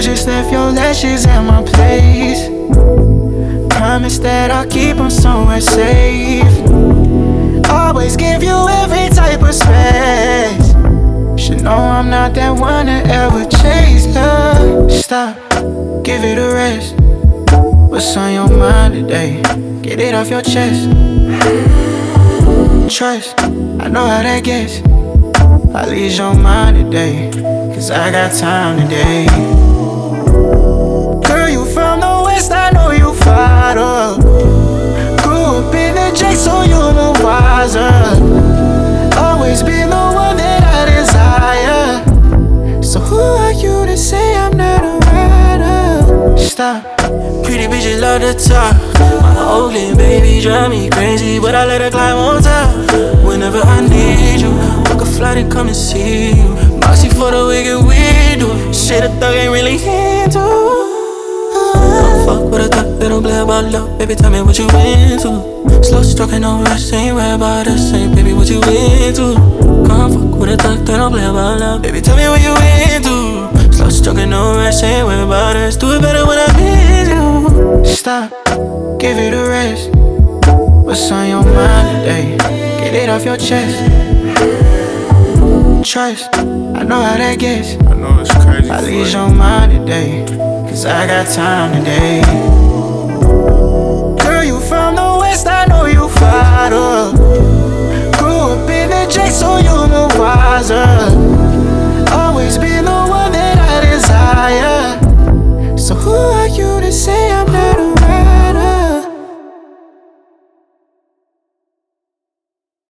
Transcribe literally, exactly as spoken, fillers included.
just left your lashes at my place. Promise that I'll keep them somewhere safe. Always give you every type of space. Should know I'm not that one to ever chase love. Stop, give it a rest. What's on your mind today? Get it off your chest. Trust, I know how that gets. I'll ease your mind today, cause I got time today. Girl, you from the west, I know you fired up. Grew up in the J, so you the wiser. Always been the one that I desire. So who are you to say I'm not a rider? Stop. Pretty bitches love to talk. My Oakland baby drive me crazy, but I let her climb on top. Whenever I need you, book a flight and come and see you. Moxie for the wicked we do. Shit a thug ain't really into. Don't fuck with a thug, they don't play about love. Baby, tell me what you into. Slow stroking, no rush, ain't worry about us. Ain't baby, what you into. Come fuck with a thug, they don't play about love. Baby, tell me what you into. Slow stroking, no rush, ain't worry about us. Do it better when I miss you. Stop, give it a rest. What's on your mind today? Get it off your chest. Trust, I know how that gets. I know it's crazy. I'll ease your mind today, cause I got time today. Girl, you from the west, I know you fired up. Grew up in the J, so you the wiser. Always been the one